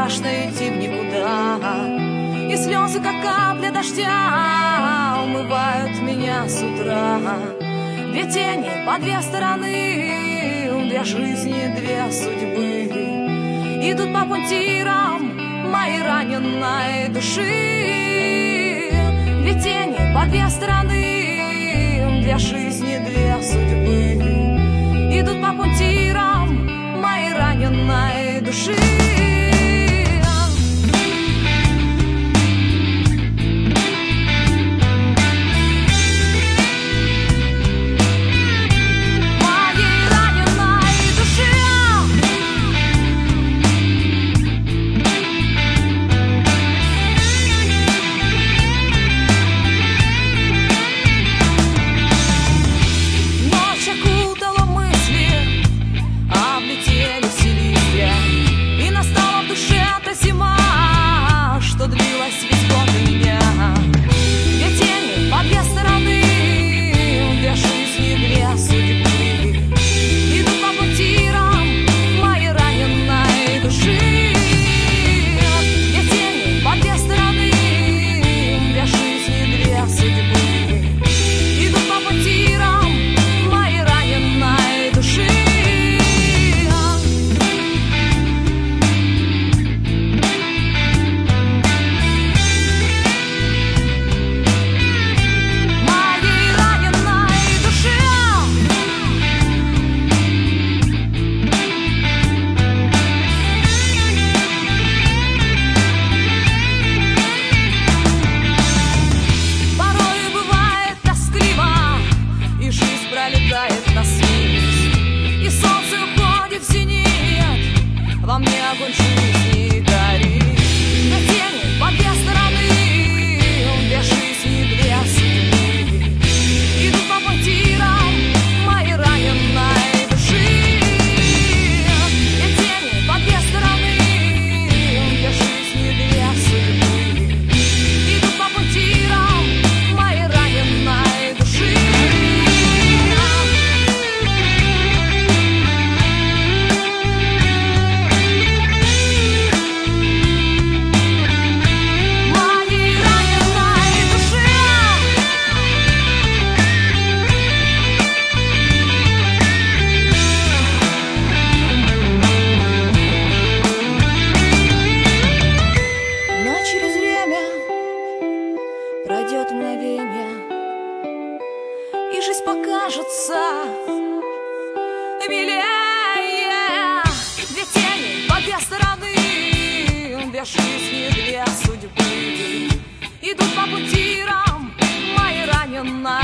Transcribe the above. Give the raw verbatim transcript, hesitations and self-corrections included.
страшно идти в никуда, и слезы, как капля дождя, умывают меня с утра. Две тени по две стороны, две жизни, две судьбы, идут по пунктирам моей раненой души. Две тени по две стороны, две жизни, две судьбы, идут по пунктирам моей раненой души. Пройдет мгновение, и жизнь покажется милее. Две тени по две стороны, две жизни, две судьбы, идут по путирам моей раненой